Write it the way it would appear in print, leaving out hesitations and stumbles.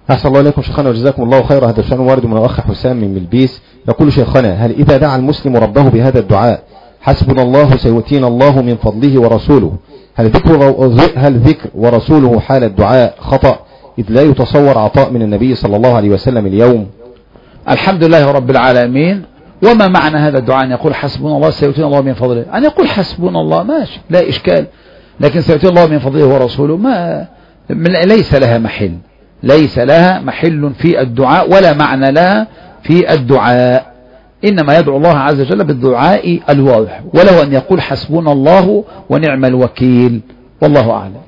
أحسن الله إليكم شيخنا وجزاكم الله خيرا. هذا السؤال وارد من الأخ حسام من ملبيس، يقول شيخنا: هل إذا دعا المسلم ربه بهذا الدعاء حسبنا الله سيؤتينا الله من فضله ورسوله، هل ذكر ورسوله حال الدعاء خطأ، إذ لا يتصور عطاء من النبي صلى الله عليه وسلم اليوم؟ الحمد لله رب العالمين. وما معنى هذا الدعاء أن يقول حسبنا الله سيؤتينا الله من فضله؟ أن يقول حسبنا الله ماشي لا إشكال، لكن سيؤتينا الله من فضله ورسوله ليس لها محل، ليس لها محل في الدعاء ولا معنى لها في الدعاء. إنما يدعو الله عز وجل بالدعاء الواضح، وله أن يقول حسبنا الله ونعم الوكيل، والله أعلم.